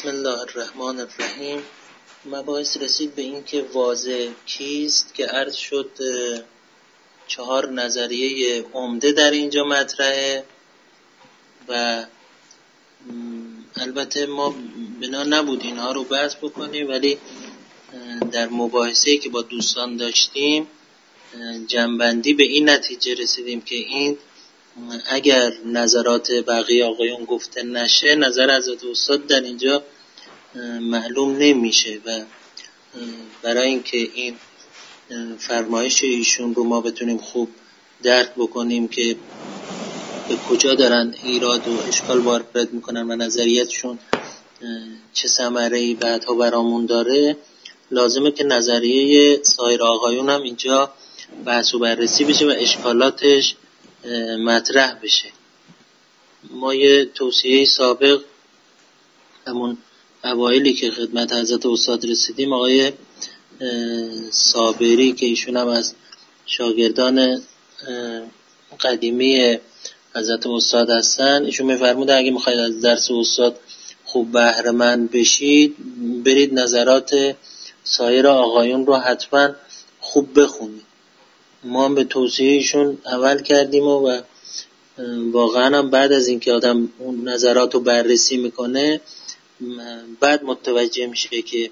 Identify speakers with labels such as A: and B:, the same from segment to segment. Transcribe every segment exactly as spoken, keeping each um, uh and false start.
A: بسم الله الرحمن الرحیم. مباحث رسید به این که واضح کیست که عرض شد چهار نظریه عمده در اینجا مطرحه و البته ما بنا نبود اینها رو بحث بکنیم، ولی در مباحثه‌ای که با دوستان داشتیم جنبندی به این نتیجه رسیدیم که این اگر نظرات بقیه آقایون گفته نشه نظر حضرت استاد در اینجا معلوم نمیشه و برای اینکه این فرمایش ایشون رو ما بتونیم خوب درک بکنیم که به کجا دارن ایراد و اشکال وارد میکنن و نظریتشون چه ثمره‌ای بعدها برامون داره، لازمه که نظریه سایر آقایون هم اینجا بحث و بررسی بشه و اشکالاتش مطرح بشه. ما یه توصیه سابق همون اوایلی که خدمت حضرت استاد رسیدیم، آقای صابری که ایشون هم از شاگردان قدیمی حضرت استاد هستن، ایشون میفرمودن اگه میخواید از درس استاد خوب بهره مند بشید برید نظرات سایر آقایون رو حتما خوب بخونید. ما هم به توصیه ایشون عمل کردیم و, و واقعا هم بعد از اینکه آدم اون نظرات رو بررسی میکنه بعد متوجه میشه که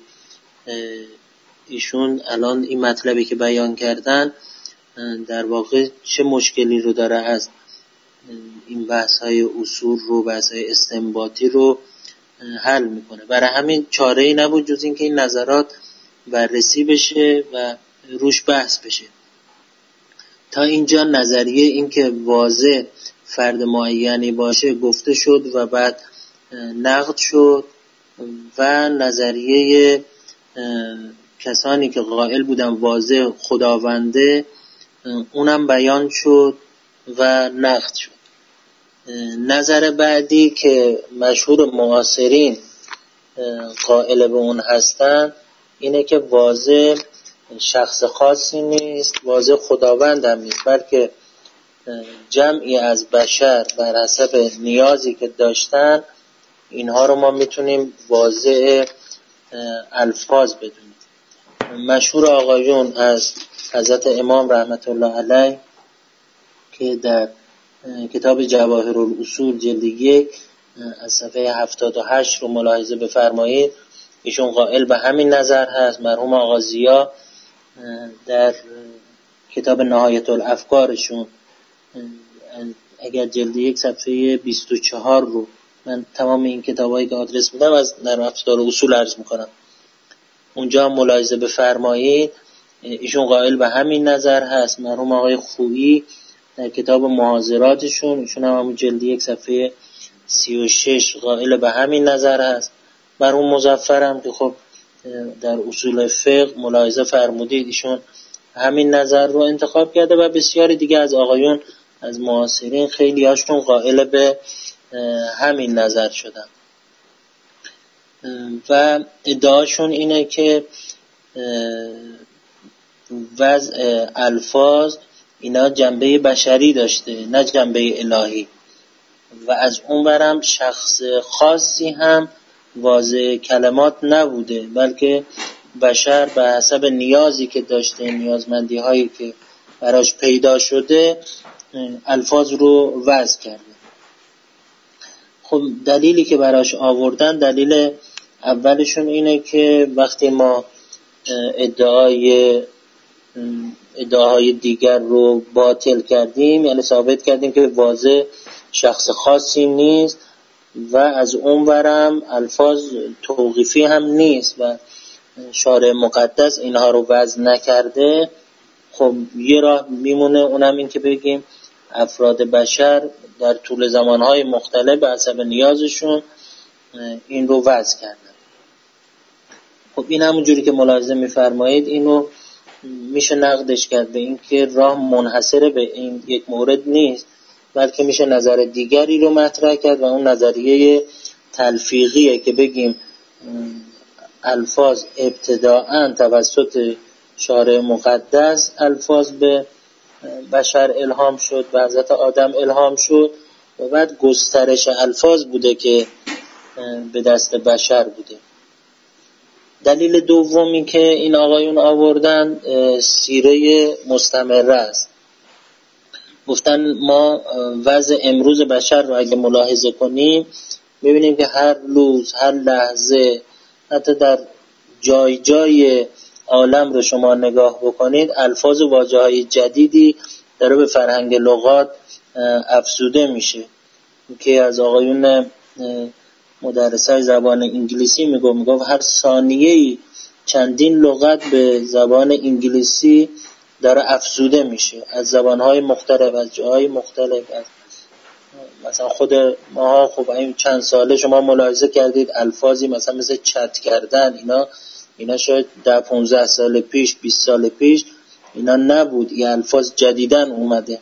A: ایشون الان این مطلبی که بیان کردن در واقع چه مشکلی رو داره از این بحث های اصول رو، بحث های استنباطی رو حل میکنه. برای همین چاره ای نبود جز این که این نظرات بررسی بشه و روش بحث بشه. تا اینجا نظریه این که واضح فرد معینی باشه گفته شد و بعد نقد شد و نظریه کسانی که قائل بودن واضح خداونده اونم بیان شد و نقد شد. نظر بعدی که مشهور معاصرین قائل به اون هستن اینه که واضح شخص خاصی نیست، واضح خداوند هم نیست، بلکه جمعی از بشر بر حسب نیازی که داشتن اینها رو ما میتونیم واضح الفاظ بدونیم. مشهور آقایون از حضرت امام رحمت الله علیه که در کتاب جواهر الاصول جلد یک از صفحه هفتاد و هشت رو ملاحظه بفرمایید، ایشون قائل به همین نظر هست. مرحوم آقا ضیا در کتاب نهایت الافکارشون اگر جلد یک صفحه بیست و چهار رو، من تمام این کتابایی که آدرس میدم از در افکار اصول عرض میکنم، اونجا ملاحظه بفرمایید ایشون قائل به همین نظر هست. مرحوم آقای خویی در کتاب محاضراتشون ایشون هم همون جلد یک صفحه سی و شش قائل به همین نظر هست. مرحوم مظفر هم که خب در اصول فقه ملاحظه فرمودید ایشون همین نظر رو انتخاب کرده و بسیاری دیگه از آقایون از معاصرین خیلی هاشون قائل به همین نظر شدن و ادعاشون اینه که وضع الفاظ اینا جنبه بشری داشته نه جنبه الهی و از اون برم شخص خاصی هم واضع کلمات نبوده، بلکه بشر به حسب نیازی که داشته، نیازمندی هایی که براش پیدا شده الفاظ رو وضع کرده. خب دلیلی که براش آوردن، دلیل اولشون اینه که وقتی ما ادعای ادعاهای دیگر رو باطل کردیم، یعنی ثابت کردیم که واضح شخص خاصی نیست و از اون ورم الفاظ توقیفی هم نیست و شارع مقدس اینها رو وضع نکرده، خب یه راه میمونه، اونم این که بگیم افراد بشر در طول زمانهای مختلف به حسب نیازشون این رو وضع کردن. خب این همون جوری که ملاحظه میفرمایید اینو میشه نقدش کرد به این که راه منحصر به این یک مورد نیست، بلکه میشه نظر دیگری رو مطرح کرد و اون نظریه تلفیقیه که بگیم الفاظ ابتداءً توسط شارع مقدس الفاظ به بشر الهام شد، به حضرت آدم الهام شد و بعد گسترش الفاظ بوده که به دست بشر بوده. دلیل دومی که این آقایون آوردن سیره مستمره است. گفتن ما وضع امروز بشر رو اگه ملاحظه کنیم می‌بینیم که هر روز، هر لحظه، حتی در جای جای عالم رو شما نگاه بکنید الفاظ و واژه‌های جدیدی داره به فرهنگ لغات افزوده میشه که از آقایون مدرسای زبان انگلیسی میگو میگو هر ثانیه‌ای چندین لغت به زبان انگلیسی داره افزوده میشه از زبانهای مختلف، از جاهای مختلف. از مثلا خود ما خب این چند ساله شما ملاحظه کردید الفاظی مثلا مثل چت کردن، اینا اینا شاید ده پانزده سال پیش، بیست سال پیش اینا نبود، این الفاظ جدیدن اومده.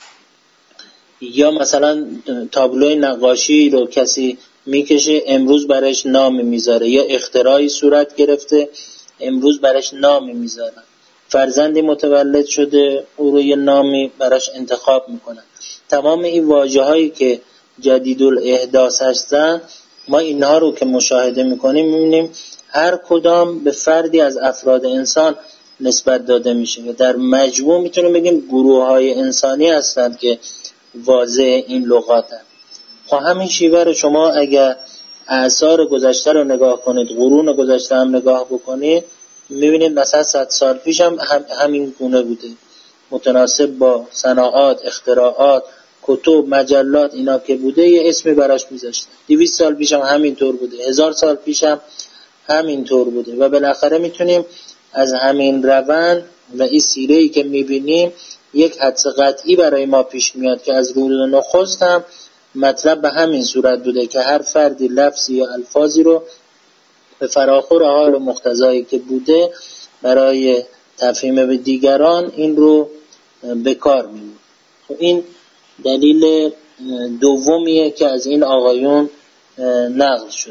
A: یا مثلا تابلوی نقاشی رو کسی میکشه امروز برایش نام میذاره، یا اختراعی صورت گرفته امروز برایش نام میذاره. فرزندی متولد شده او رو یه نامی براش انتخاب میکنن. تمام این واژه‌هایی که جدید الاحداث هستن ما اینها رو که مشاهده میکنیم میبینیم هر کدام به فردی از افراد انسان نسبت داده میشه و در مجموع میتونیم بگیم گروه‌های انسانی هستند که واضح این لغاتن. خب همین شیوه رو شما اگر اعصار گذشته رو نگاه کنید، قرون گذشته هم نگاه بکنید، میبینید مثلا صد سال پیش هم, هم همین گونه بوده، متناسب با صناعات، اختراعات، کتب، مجلات اینا که بوده یه اسمی براش میذاشتن. دویست سال پیش هم همین طور بوده، هزار سال پیش هم همین طور بوده و بالاخره میتونیم از همین روند و این سیره‌ای که میبینیم یک حدس قطعی برای ما پیش میاد که از روز نخست هم مطلب به همین صورت بوده که هر فردی لفظی یا الفاظی رو به فراخور حال و مقتضایی که بوده برای تفهیم به دیگران این رو به کار می‌برد. خب این دلیل دومیه که از این آقایون نقل شد.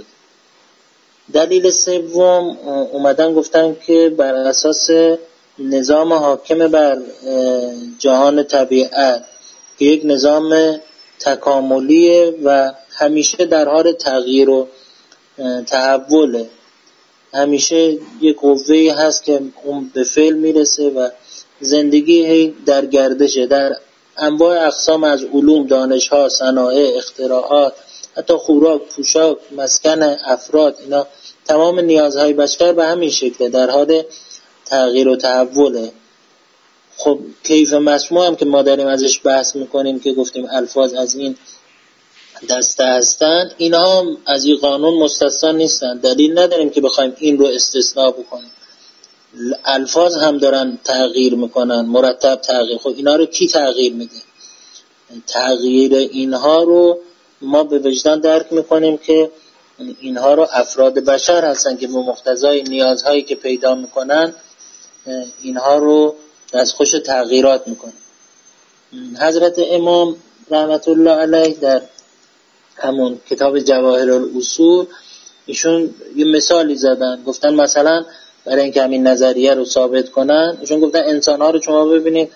A: دلیل سوم اومدن گفتن که بر اساس نظام حاکم بر جهان طبیعت که یک نظام تکاملیه و همیشه در حال تغییر و تحوله، همیشه یک قوه‌ای هست که اون به فعل میرسه و زندگی در گردشه، در انواع اقسام از علوم، دانش‌ها، صنایع، اختراعات، حتی خوراک، پوشاک، مسکن افراد، اینا تمام نیازهای بشر به همین شکله در حال تغییر و تحوله. خب کیف مسموع هم که ما داریم ازش بحث میکنیم که گفتیم الفاظ از این دسته هستن، اینا هم از این قانون مستثنا نیستن. دلیل نداریم که بخوایم این رو استثناء بکنیم. الفاظ هم دارن تغییر میکنن، مرتب تغییر. خب اینا رو کی تغییر میده؟ تغییر اینها رو ما به وجدان درک میکنیم که اینها رو افراد بشر هستن که به مقتضای نیازهایی که پیدا میکنن اینها رو دستخوش تغییرات میکنن. حضرت امام رحمت الله علیه در همون کتاب جواهر الاصول ایشون یه مثالی زدن، گفتن مثلا برای اینکه همین نظریه رو ثابت کنن، ایشون گفتن انسان‌ها رو شما ببینید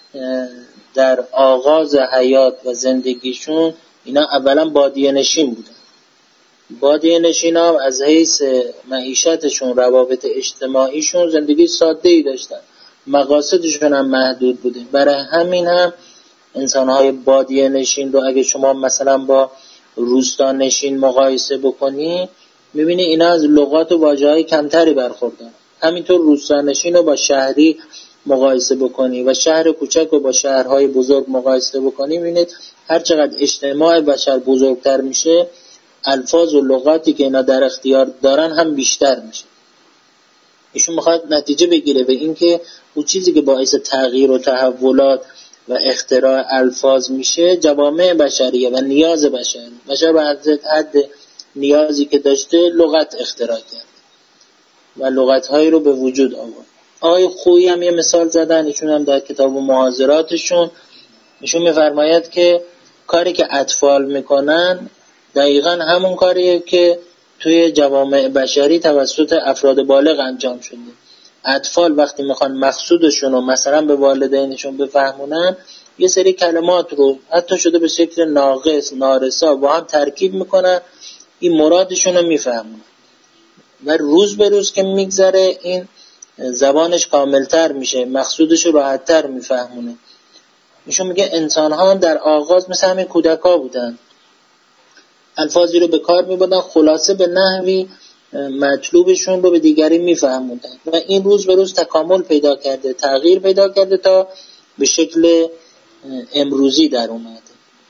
A: در آغاز حیات و زندگیشون اینا اولا بادیه نشین بودن. بادیه نشین ها از حیث معیشتشون، روابط اجتماعیشون زندگی ساده‌ای داشتن، مقاصدشون هم محدود بوده. برای همین هم انسان‌های بادیه نشین رو اگه شما مثلا با روستا نشین مقایسه بکنی می‌بینی اینا از لغات و واژه‌های کمتری برخوردن. همینطور روستا نشین رو با شهری مقایسه بکنی و شهر کوچک رو با شهرهای بزرگ مقایسه بکنی می‌بینید هر چقدر اجتماع بشر بزرگتر میشه الفاظ و لغاتی که اینا در اختیار دارن هم بیشتر میشه. ایشون میخواد نتیجه بگیره به این که اون چیزی که باعث تغییر و تحولات و اختراع الفاظ میشه جوامع بشریه و نیاز بشر. بشر به حد نیازی که داشته لغت اختراع کرد و لغت‌هایی رو به وجود آورد. آقای خویی هم یه مثال زدن، ایشون هم در کتاب محاضراتشون ایشون میفرماید که کاری که اطفال میکنن دقیقاً همون کاریه که توی جوامع بشری توسط افراد بالغ انجام شده. اطفال وقتی میخوان مقصودشون رو مثلا به والدینشون بفهمونن یه سری کلمات رو حتی شده به شکل ناقص، نارسا با هم ترکیب میکنن این مرادشون رو میفهمونه و روز به روز که میگذره این زبانش کاملتر میشه، مقصودش رو راحتتر میفهمونه. ایشون میگه انسان ها در آغاز مثل همین کودکا بودن، الفاظی رو به کار میبردن، خلاصه به نحوی مطلوبشون رو به دیگری میفهموندن و این روز به روز تکامل پیدا کرده، تغییر پیدا کرده تا به شکل امروزی در اومده.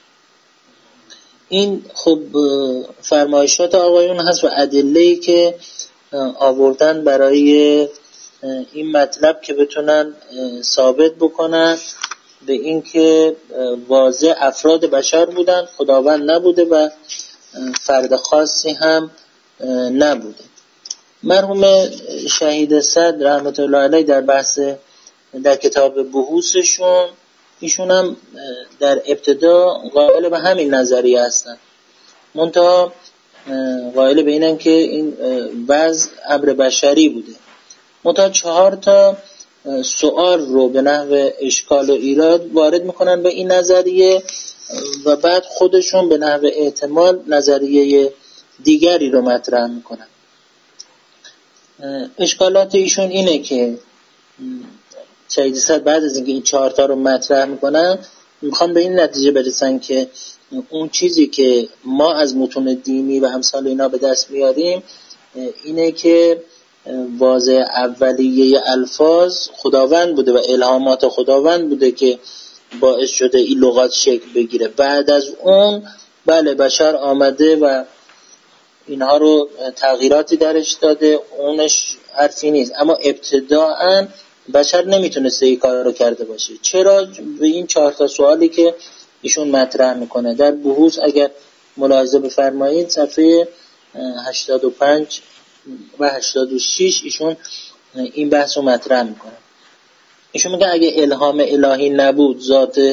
A: این خب فرمایشات آقایون هست و ادله‌ای که آوردن برای این مطلب که بتونن ثابت بکنن به این که واضح افراد بشر بودن، خداوند نبوده و فرد خاصی هم نبوده. مرحوم شهید صدر رحمت الله علیه در بحث در کتاب بحوثشون ایشون هم در ابتدا قائل به همین نظریه هستن، منتها قائل به اینن که این وضع امر بشری بوده، منتها چهار تا سوال رو به نحو اشکال و ایراد وارد میکنن به این نظریه و بعد خودشون به نحو احتمال نظریه دیگری رو مطرح میکنن. اشکالات ایشون اینه که شهید صدر بعد از اینکه این چهار تا رو مطرح میکنن میخوان به این نتیجه برسن که اون چیزی که ما از متون دینی و امثال اینا به دست میاریم اینه که واضح اولیه الفاظ خداوند بوده و الهامات خداوند بوده که باعث شده این لغات شکل بگیره. بعد از اون بله بشر آمده و اینها رو تغییراتی درش داده، اونش حرفی نیست، اما ابتداعاً بشر نمیتونسته این کار رو کرده باشه. چرا؟ به این چهار تا سوالی که ایشون مطرح میکنه در بحوث اگر ملاحظه بفرمایید صفحه هشتاد و پنج و هشتاد و شش ایشون این بحث رو مطرح میکنه. ایشون میگه اگه الهام الهی نبود، ذات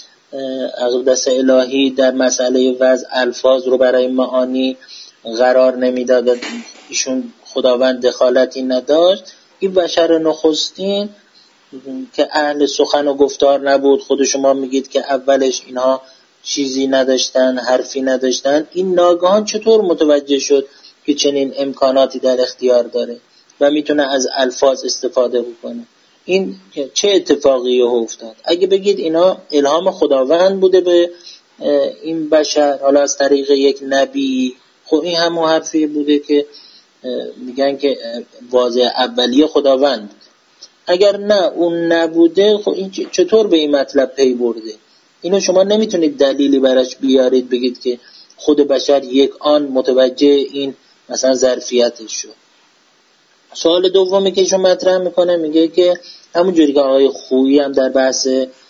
A: اقدس الهی در مسئله وضع الفاظ رو برای معانی قرار نمیداد، ایشون خداوند دخالتی نداشت، این بشر نخستین که اهل سخن و گفتار نبود، خود شما میگید که اولش اینها چیزی نداشتن، حرفی نداشتن، این ناگهان چطور متوجه شد که چنین امکاناتی در اختیار داره و میتونه از الفاظ استفاده بکنه؟ این چه اتفاقی افتاد؟ اگه بگید اینا الهام خداوند بوده به این بشر حالا از طریق یک نبی، خب این همون حرفی بوده که میگن که واضح اولیه خداوند بوده. اگر نه اون نبوده، خب این چطور به این مطلب پی برده؟ اینو شما نمیتونید دلیلی براش بیارید بگید که خود بشر یک آن متوجه این مثلا ظرفیتش شد. سوال دومی که ایشون مطرح میکنه میگه که همون جوری که آقای خویی هم در بحث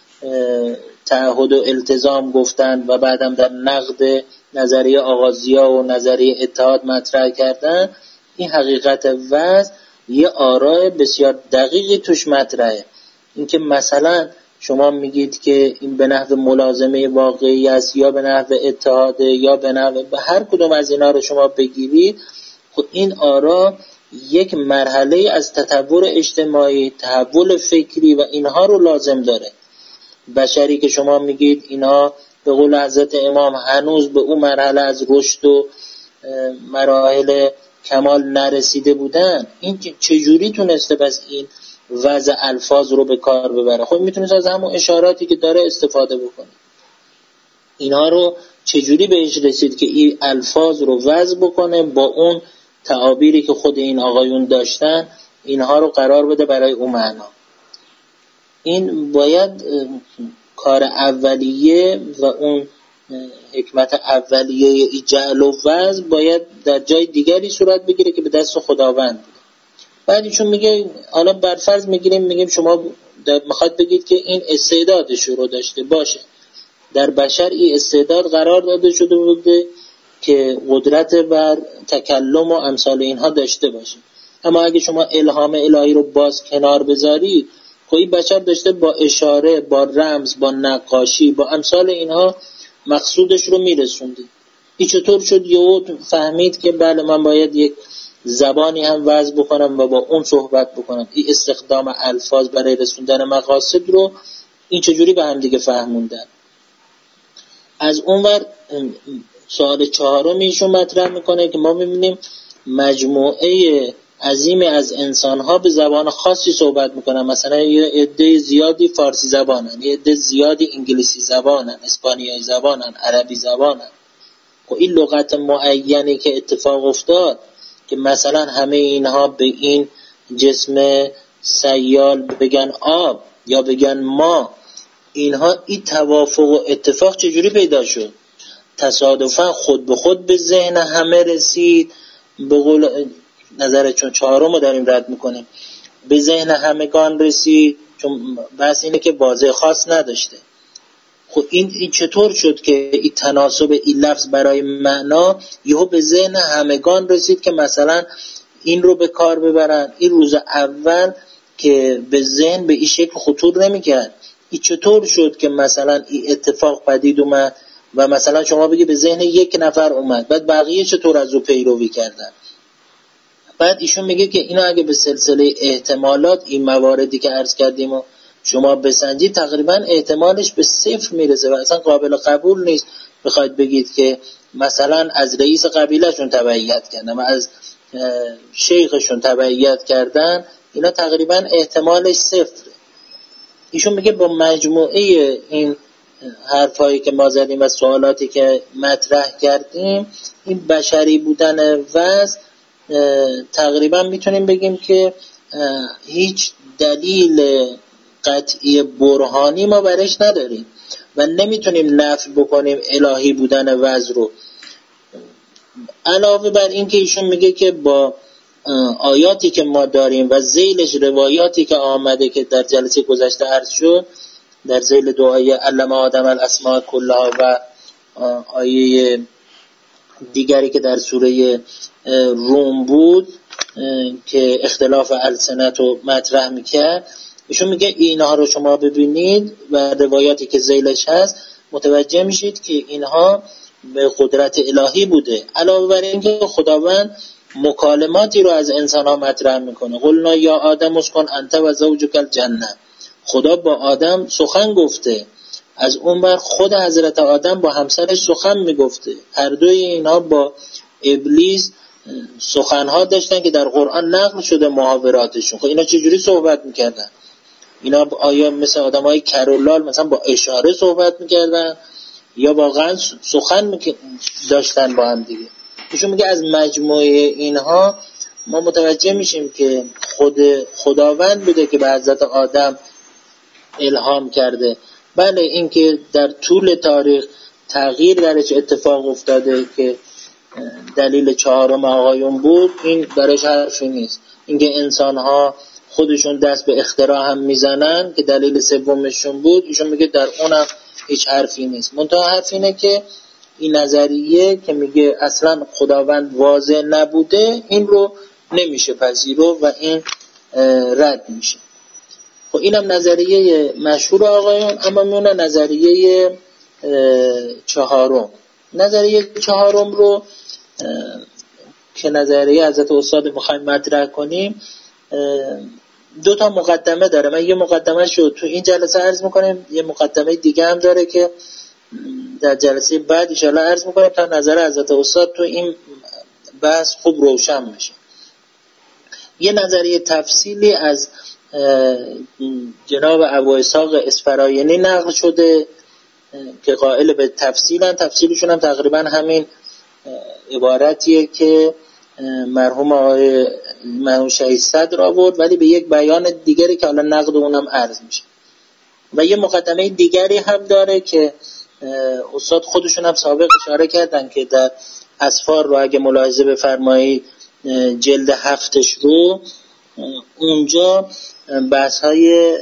A: تعهد و التزام گفتن و بعدم در نقد نظریه آغازیا و نظریه اتحاد مطرح کردن، این حقیقت وضع یه آراء بسیار دقیقی توش مطرحه. اینکه مثلا شما میگید که این به نحو ملازمه واقعی است یا به نحو اتحاد یا به نحو به هر کدوم از اینا رو شما بگیرید، خب این آراء یک مرحله از تطور اجتماعی، تحول فکری و اینها رو لازم داره. بشری که شما میگید اینها به قول حضرت امام هنوز به اون مرحله از رشد و مراحل کمال نرسیده بودن، این چجوری تونسته بس این وضع الفاظ رو به کار ببره؟ خب میتونست از همون اشاراتی که داره استفاده بکنه. اینها رو چجوری بهش رسید که این الفاظ رو وضع بکنه با اون تعابیری که خود این آقایون داشتن، اینها رو قرار بده برای اون معنا. این باید کار اولیه و اون حکمت اولیه جعل و وضع باید در جای دیگری صورت بگیره که به دست خداوند بوده. بعد ایشون میگه حالا برفرض میگیریم میگیم شما میخواد بگید که این استعدادش رو داشته باشه، در بشر این استعداد قرار داده شده بوده که قدرت بر تکلم و امثال اینها داشته باشه، اما اگه شما الهام الهی رو باز کنار بذارید، خب این بشر داشته با اشاره، با رمز، با نقاشی، با امثال اینها مقصودش رو میرسونده. این چطور شد یهو فهمید که بله من باید یک زبانی هم وضع بکنم و با اون صحبت بکنم؟ این استخدام الفاظ برای رسوندن مقاصد رو این چجوری به هم دیگه فهموندن؟ از اونور سوال چهارم ایشون مطرح میکنه که ما میبینیم مجموعه عظیمی از انسان‌ها به زبان خاصی صحبت میکنن، مثلا یه عده زیادی فارسی زبانن، یه عده زیادی انگلیسی زبانن، اسپانیایی زبانن، عربی زبانن. و این لغت معینی که اتفاق افتاد که مثلا همه اینها به این جسم سیال بگن آب یا بگن ما، اینها این توافق و اتفاق چجوری پیدا شد؟ تصادفاً خود به خود به ذهن همه رسید؟ به قول نظر چون چهارم رو داریم رد میکنیم، به ذهن همگان رسید؟ چون بس اینه که بازه خاص نداشته. خب این, این چطور شد که این تناسب این لفظ برای معنا یهو به ذهن همگان رسید که مثلا این رو به کار ببرن؟ این روز اول که به ذهن به این شکل خطور نمیکرد. این چطور شد که مثلا این اتفاق پدید اومد و مثلا شما بگی به ذهن یک نفر اومد، بعد بقیه چطور از او پیروی کردن؟ بعد ایشون میگه که اینا اگه به سلسله احتمالات این مواردی که عرض کردیم و شما بسنجید، تقریبا احتمالش به صفر میرسه و اصلا قابل قبول نیست بخواید بگید که مثلا از رئیس قبیلهشون تبعیت کردن و از شیخشون تبعیت کردن، اینا تقریبا احتمالش صفره. ایشون میگه با مجموعه این حرفایی که ما زدیم و سوالاتی که مطرح کردیم، این بشری بودن وضع تقریبا میتونیم بگیم که هیچ دلیل قطعی برهانی ما برش نداریم و نمیتونیم نفی بکنیم الهی بودن وضع رو. علاوه بر این که ایشون میگه که با آیاتی که ما داریم و ذیلش روایاتی که آمده که در جلسه گذشته عرض شد، در ذیل دعای علم آدم الاسماء کلها و آیه دیگری که در سوره روم بود که اختلاف السنت رو مطرح میکرد، ایشون میگه اینها رو شما ببینید و روایاتی که ذیلش هست متوجه میشید که اینها به قدرت الهی بوده. علاوه بر این که خداوند مکالماتی رو از انسان ها مطرح میکنه. قلنا یا آدم اسکن انت و زوجک الجنه، خدا با آدم سخن گفته، از اون بر خود حضرت آدم با همسرش سخن میگفته. هر دوی اینها با ابلیس سخنها داشتن که در قرآن نقل شده محاوراتشون. خب اینا چجوری صحبت میکردن؟ اینا آیا مثل آدم های کرولال مثلا با اشاره صحبت میکردن یا واقعا سخن داشتن با هم دیگه؟ ایشون میگه از مجموعه اینها ما متوجه میشیم که خود خداوند بوده که به حضرت آدم الهام کرده. بله این که در طول تاریخ تغییر درش اتفاق افتاده که دلیل چهارم آقایون بود، این درش حرفی نیست. اینکه انسان‌ها خودشون دست به اختراع هم میزنن که دلیل سومشون بود، ایشون میگه در اونم هیچ حرفی نیست. منتها حرف اینه که این نظریه که میگه اصلا خداوند واضح نبوده، این رو نمیشه پذیرو و این رد میشه. خب اینم نظریه مشهور آقایون. اما میونه نظریه چهارم. نظریه چهارم رو که نظریه حضرت استاد میخوایم مطرح کنیم، دو تا مقدمه داره. من یه مقدمه شد تو این جلسه عرض میکنیم، یه مقدمه دیگه هم داره که در جلسه بعد ان شاءالله عرض میکنیم تا نظر حضرت استاد تو این بحث خوب روشن بشه. یه نظریه تفصیلی از جناب ابو اسحاق اسفراینی نقل شده که قائل به تفصیلن. تفصیلشون هم تقریبا همین عبارتیه که مرحوم آقای مرحوم شهید صدر آورد، ولی به یک بیان دیگری که حالا نقد اونم عرض میشه. و یه مقدمه دیگری هم داره که استاد خودشون هم سابق اشاره کردن که در اسفار رو اگه ملاحظه بفرمایید جلد هفتش رو، اونجا بحث های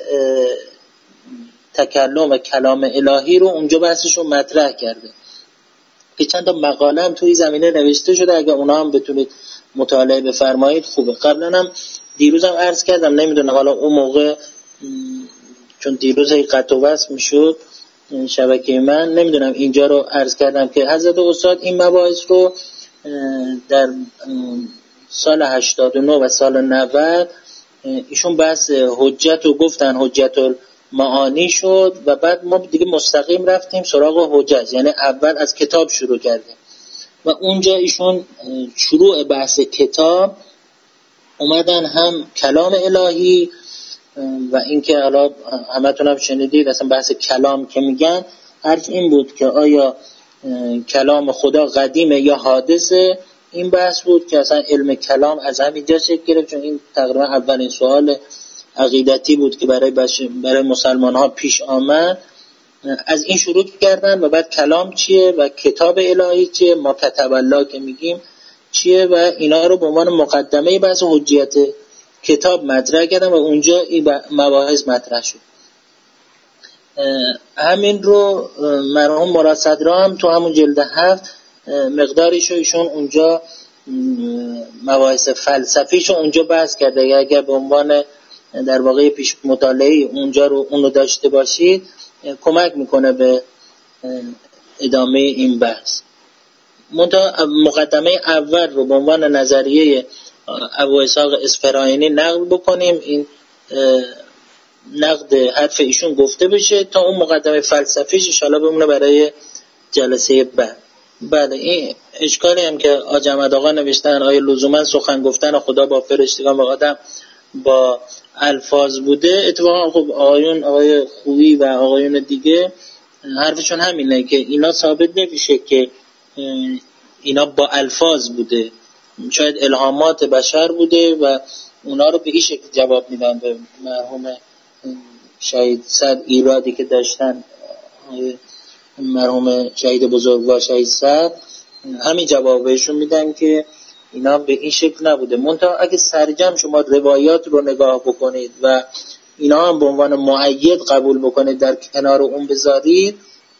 A: تکلم و کلام الهی رو اونجا بحثشون مطرح کرده که چند تا مقاله هم توی زمینه نوشته شده. اگه اونا هم بتونید مطالعه بفرمایید خوبه. قبلا هم دیروز هم عرض کردم، نمیدونم حالا اون موقع چون دیروز قطع و وصل میشد شبکه من، نمیدونم اینجا رو عرض کردم که حضرت استاد این مباحث رو در سال هشتاد و نه و سال نود ایشون بحث حجت رو گفتن، حجت المعانی شد و بعد ما دیگه مستقیم رفتیم سراغ حجت، یعنی اول از کتاب شروع کردیم و اونجا ایشون شروع بحث کتاب اومدن هم کلام الهی و اینکه حالا همتون هم شنیدید اصلا بحث کلام که میگن هرچ این بود که آیا کلام خدا قدیمه یا حادثه. این بحث بود که اصلا علم کلام از همینجا شکل گرفت، چون این تقریبا اولین سوال عقیدتی بود که برای برای مسلمان ها پیش آمد. از این شروع کردن و بعد کلام چیه و کتاب الهی چیه، ما کتب الله که میگیم چیه و اینا رو به عنوان مقدمه بحث حجیت کتاب مطرح کردن و اونجا این مباحث مطرح شد. همین رو مرحوم مراد صدرا هم تو همون جلد هفت مقداریشو ایشون اونجا مباحث فلسفیشو اونجا بحث کرده. اگر به عنوان در واقع پیش مطالعه اونجا رو اونو داشته باشید کمک میکنه به ادامه این بحث. مقدمه اول رو به عنوان نظریه ابو اسحاق اسفراینی نقل بکنیم، این نقد حرف ایشون گفته بشه تا اون مقدمه فلسفیش ان شاءالله بمونه برای جلسه بعد. بله، این اشکالی هم که آج احمد آقا نوشتن آیا لزوما سخن گفتن خدا با فرشتگان و آدم با الفاظ بوده، اتفاقا خب آقایون آقای خویی و آقایون دیگه حرفشون همینه که اینا ثابت نمیشه که اینا با الفاظ بوده، شاید الهامات بشر بوده و اونا رو به این شکل جواب میدن. به مرحوم شهید صد ایرادی که داشتن مرحوم شهید بزرگوار شهید صد همین جواب بهشون میدن که اینا به این شکل نبوده. منتها اگه سرجم شما روایات رو نگاه بکنید و اینا هم به عنوان مؤید قبول بکنید در کنار اون بذارید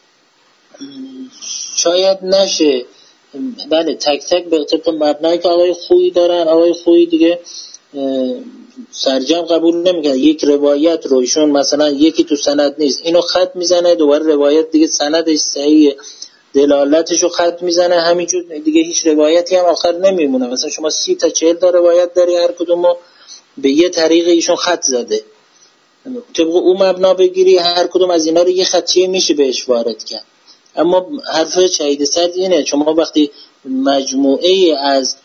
A: شاید نشه. بله تک تک به طبق مبنایی که آقای خویی دارن، آقای خویی دیگه سرجم قبول نمیکنه. یک روایت رو ایشون مثلا یکی تو سند نیست اینو خط میزنه، دوباره روایت دیگه سندش صحیحه دلالتشو خط میزنه، همینجور دیگه هیچ روایتی هم آخر نمیمونه. مثلا شما سی تا چهل تا روایت داری هر کدومو به یه طریق ایشون خط زده، طبق اون مبنا بگیری هر کدوم از اینا رو یه خطیه میشه بهش وارد کرد. اما حرف شهید صد اینه شما وقتی مجموعه از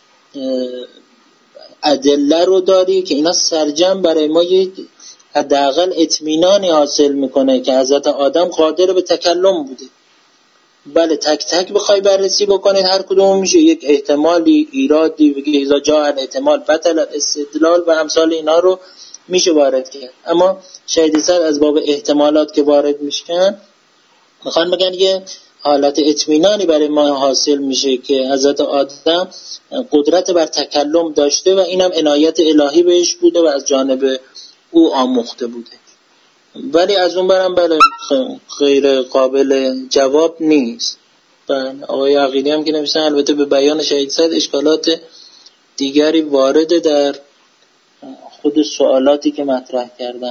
A: ادله رو داری که اینا سرجم برای ما یه حداقل اطمینانی حاصل میکنه که حضرت آدم قادر به تکلم بوده. بله تک تک بخوای بررسی بکنید هر کدوم میشه یک احتمالی ایرادی بگی اذا جاء الاحتمال بطل الاستدلال و امثال اینا رو میشه وارد کرد. اما شهید صد از باب احتمالات که وارد میشن میخوان بگن یه حالت اطمینانی برای ما حاصل میشه که حضرت آدم قدرت بر تکلم داشته و اینم عنایت الهی بهش بوده و از جانب او آموخته بوده. ولی از اون برم بله غیر قابل جواب نیست. آقای عقیلی هم که نمیشتن البته به بیان شهید صد اشکالات دیگری وارد در خود سوالاتی که مطرح کردن.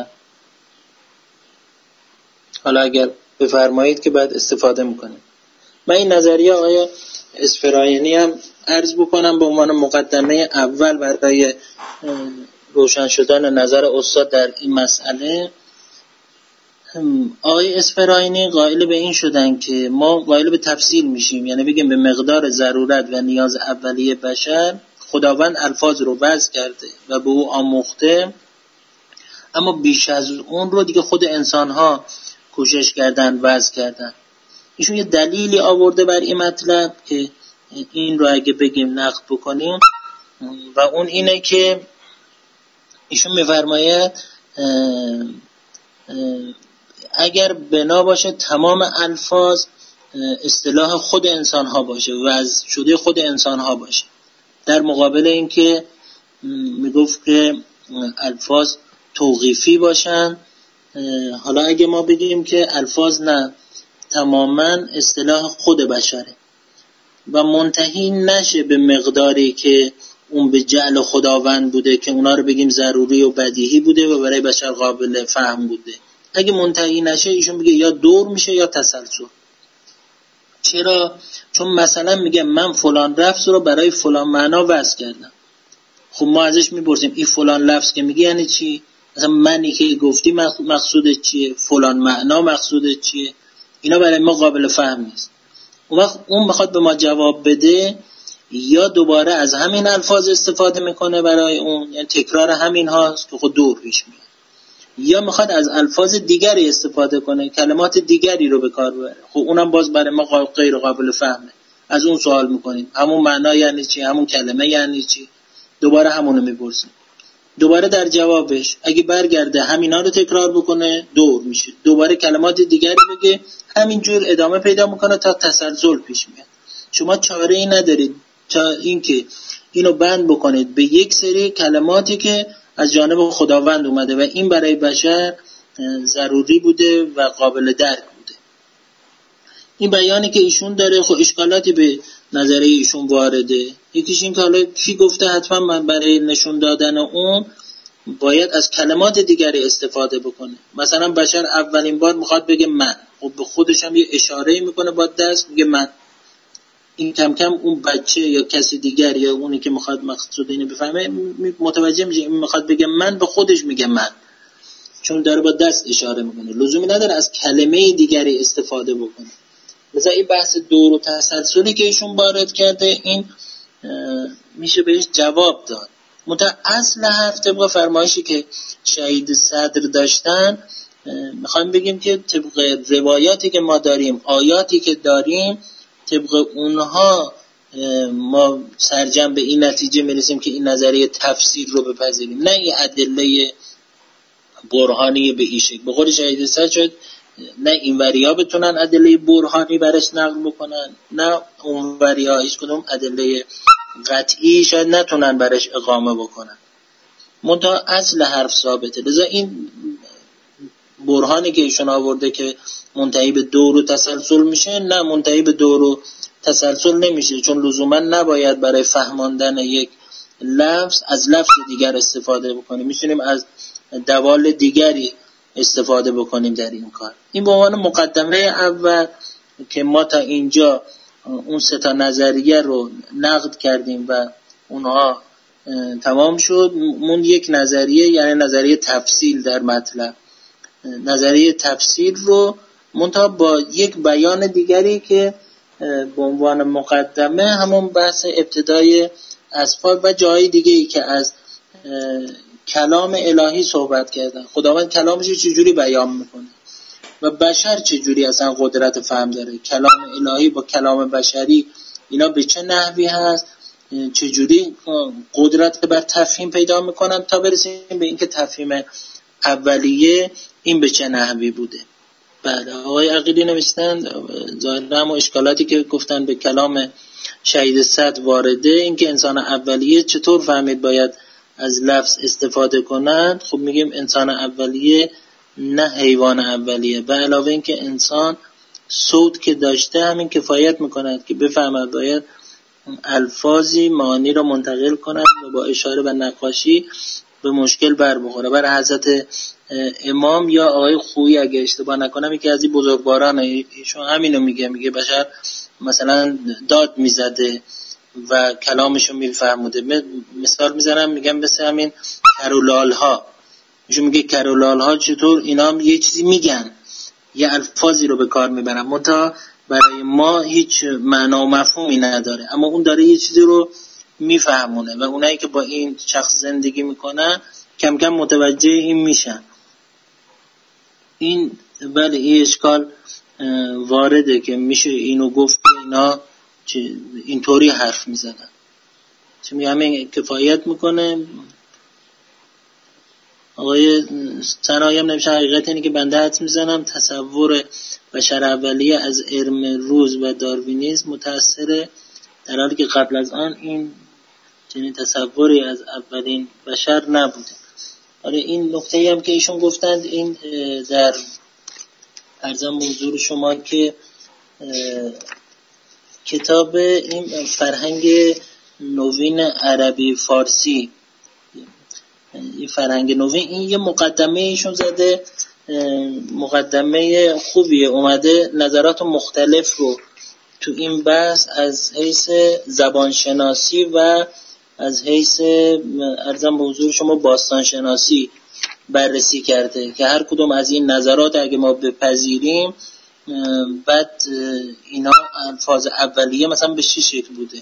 A: حالا اگر بفرمایید که بعد استفاده میکنیم. من این نظریه آقای اسفراینی هم عرض بکنم به عنوان مقدمه اول برای روشن شدن نظر استاد در این مسئله. آقای اسفراینی قائل به این شدن که ما قائل به تفصیل میشیم، یعنی بگیم به مقدار ضرورت و نیاز اولیه بشر خداوند الفاظ رو وضع کرده و به او آموخته، اما بیش از اون رو دیگه خود انسان ها کوشش کردن وضع کردن. ایشون یه دلیلی آورده بر این مطلب که این رو اگه بگیم نقد بکنیم و اون اینه که ایشون میفرماید اگر بنا باشه تمام الفاظ اصطلاح خود انسان ها باشه و از شده خود انسان ها باشه، در مقابل این که میگفت که الفاظ توقیفی باشن. حالا اگه ما بگیم که الفاظ نه تماما اصطلاح خود بشره و منتهی نشه به مقداری که اون به جعل خداوند بوده که اونا رو بگیم ضروری و بدیهی بوده و برای بشر قابل فهم بوده، اگه منتهی نشه ایشون میگه یا دور میشه یا تسلسل. چرا؟ چون مثلا میگه من فلان لفظ رو برای فلان معنا وضع کردم. خب ما ازش میپرسیم این فلان لفظ که میگه یعنی چی؟ مثلا منی که گفتی مقصودت چیه؟ فلان معنا مقصودت چیه؟ اینا برای ما قابل فهم نیست. اون وقت اون میخواد به ما جواب بده، یا دوباره از همین الفاظ استفاده میکنه برای اون، یعنی تکرار همین هاست که خود دور پیش میاد، یا میخواد از الفاظ دیگری استفاده کنه، کلمات دیگری رو به کار ببره. خب اونم باز برای ما غیر قابل فهمه. از اون سوال میکنیم همون معنا یعنی چی، همون کلمه یعنی چی، دوباره همونو میپرسیم. دوباره در جوابش اگه برگرده همینا رو تکرار بکنه دور میشه، دوباره کلمات دیگری بگه، همینجور ادامه پیدا میکنه تا تسلسل پیش میاد. شما چاره ای ندارید تا اینکه اینو بند بکنید به یک سری کلماتی که از جانب خداوند اومده و این برای بشر ضروری بوده و قابل درک بوده. این بیانی که ایشون داره خب اشکالاتی به نظریه ایشون وارده. یکیش این که حالا کی گفته حتما من برای نشون دادن اون باید از کلمات دیگری استفاده بکنه. مثلا بشر اولین بار میخواد بگه من، خب به خودش هم یه اشاره میکنه با دست میگه من. این کم کم اون بچه یا کسی دیگر یا اونی که میخواد مقصود اینو بفهمه متوجه میشه این میخواد بگه من، به خودش میگه من، چون داره با دست اشاره میکنه، لزومی نداره از کلمه دیگری استفاده بکنه. مثلا این بحث دور و تسلسلی که ایشون وارد کرده این میشه بهش جواب داد. منتها اصل حرف طبق فرمایشی که شهید صدر داشتن میخوایم بگیم که طبق روایاتی که ما داریم، آیاتی که داریم، طبق اونها ما سرجم به این نتیجه میرسیم که این نظریه تفسیر رو بپذیریم، نه این ادله برهانی به این شکل. به قول شهید صدر شد نه این وریا بتونن ادله برهانی برش نقل بکنن، نه اون وریا هیچ کدوم ادله قطعی شاید نتونن برش اقامه بکنن. منتها اصل حرف ثابته. لذا این برهانی که ایشون آورده که منتهی به دور و تسلسل میشه، نه منتهی به دور و تسلسل نمیشه، چون لزوما نباید برای فهماندن یک لفظ از لفظ دیگر استفاده بکنیم، میتونیم از دوال دیگری استفاده بکنیم در این کار. این به عنوان مقدمه اول که ما تا اینجا اون سه تا نظریه رو نقد کردیم و اونها تمام شد. مون یک نظریه، یعنی نظریه تفصیل در مطلب. نظریه تفصیل رو منتها با یک بیان دیگری که به عنوان مقدمه همون بحث ابتدای اصفاد و جای دیگه‌ای که از کلام الهی صحبت کردن، خداوند کلامش چجوری بیان میکنه و بشر چجوری اصلا قدرت فهم داره، کلام الهی با کلام بشری اینا به چه نحوی هست، چجوری قدرت بر تفهیم پیدا میکنن، تا برسیم به اینکه تفهیم اولیه این به چه نحوی بوده. بله، آقای عقیلی نوشتن ظاهرا هم اشکالاتی که گفتن به کلام شهید صدر وارده، اینکه انسان اولیه چطور فهمید باید از لفظ استفاده کنند. خب میگیم انسان اولیه نه حیوان اولیه، به علاوه اینکه انسان صوت که داشته همین کفایت میکند که بفهمد باید الفاظی معانی را منتقل کند و با اشاره و نقاشی به مشکل بر بخوره. برای حضرت امام یا آقای خویی اگه اشتباه نکنم یکی از این بزرگواران ایشون همینو میگه، میگه بشر مثلا داد میزده و کلامشو میفهموده. مثال میزنم میگم مثل همین کرولال ها، ایشون میگه کرولال ها چطور اینا هم یه چیزی میگن، یه الفاظی رو به کار میبرن، منتها برای ما هیچ معنا و مفهومی نداره، اما اون داره یه چیزی رو میفهمونه و اونایی که با این شخص زندگی میکنن کم کم متوجه این میشن. این بله این اشکال وارده که میشه اینو گفت اینا اینطوری حرف میزنن، چه میگه همین کفایت میکنه. آقای سنایم نمیشه حقیقت اینه که بنده حدس میزنم تصور بشر اولیه از علم روز و داروینیسم متأثره، در حالی که قبل از آن این چنین تصوری از اولین بشر نبوده. آره این نکته هم که ایشون گفتند این در عرضم حضور شما که کتاب این فرهنگ نوین عربی فارسی، این فرهنگ نوین، این یه مقدمه ایشون زده، مقدمه خوبیه، اومده نظرات مختلف رو تو این بحث از حیث زبانشناسی و از حیث عرضم به حضور شما باستانشناسی بررسی کرده که هر کدوم از این نظرات اگه ما بپذیریم بعد اینا فاز اولیه مثلا به چه شکل بوده،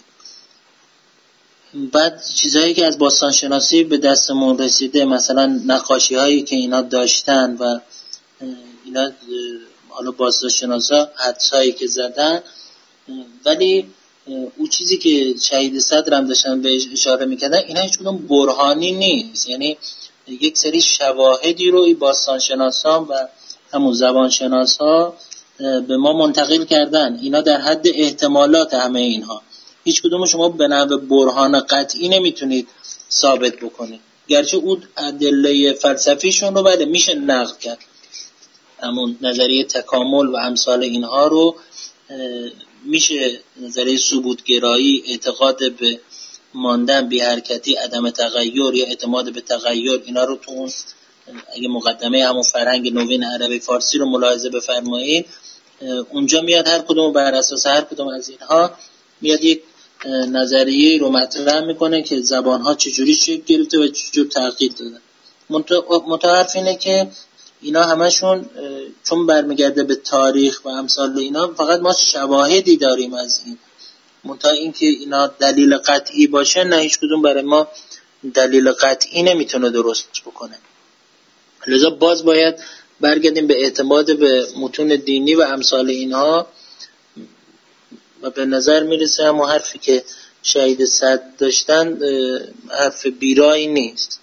A: بعد چیزهایی که از باستانشناسی به دستمون رسیده، مثلا نقاشی هایی که اینا داشتن و اینا حالا باستانشناسا حدسایی که زدن، ولی اون چیزی که شهید صدر هم داشتن بهش اشاره میکردن اینا هیچ کدوم برهانی نیست. یعنی یک سری شواهدی رو این باستانشناسان و همون زبانشناسا به ما منتقل کردن، اینا در حد احتمالات همه اینها، هیچ کدوم شما به نحو برهان قطعی نمیتونید ثابت بکنید، گرچه اون ادله فلسفیشون رو بله میشه نقل کرد، همون نظریه تکامل و امثال اینها رو میشه، نظریه ثبوت‌گرایی، اعتقاد به ماندن، بی حرکتی، عدم تغییر یا اعتماد به تغییر، اینا رو تو اون اگه مقدمه همون فرهنگ نوین عربی فارسی رو ملاحظه بفرمایید، اونجا میاد هر کدوم بر اساس هر کدوم از اینها میاد یک نظریه رو مطرح میکنه که زبانها چجوری شکل گرفته و چجور تغییر دادن. متعارف اینه که اینا همشون چون برمیگرده به تاریخ و امثال اینا، فقط ما شواهدی داریم از این، منتها این که اینا دلیل قطعی باشه نه، هیچ کدوم برای ما دلیل قطعی نمیتونه درست بکنه. لذا باز باید برگردیم به اعتماد به متون دینی و امثال اینها و به نظر میرسه همون حرفی که شهید صدر داشتن حرف بیرایی نیست.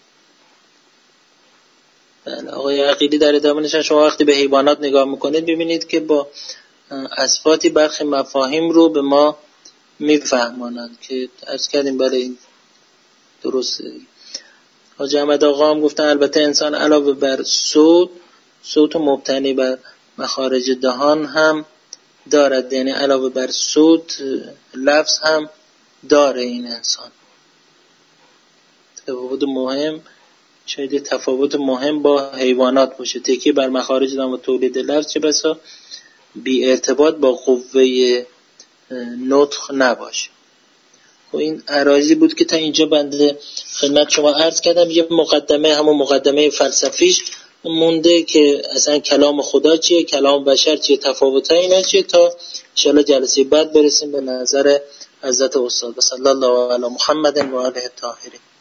A: آقای عقیلی در ادامه نشان شما وقتی به حیوانات نگاه میکنید ببینید که با اثباتی برخی مفاهیم رو به ما میفهمانند که عرض کردیم برای این درسته. حاجی احمد آقا هم گفتن البته انسان علاوه بر صوت صوت مبتنی بر مخارج دهان هم دارد، یعنی علاوه بر صوت لفظ هم داره این انسان. تفاوت مهم شاید تفاوت مهم با حیوانات باشه، تکیه بر مخارج دهان و تولید لفظ چه بسا بی ارتباط با قوه نطق نباشه. و این عراضی بود که تا اینجا بنده خدمت شما عرض کردم. یه مقدمه، همون مقدمه فلسفیش مونده که اصلا کلام خدا چیه، کلام بشر چیه، تفاوت‌های اینا چیه، تا ان شاءالله جلسه بعد برسیم به نظر حضرت استاد. صلی الله علی محمد و آله الطاهرین.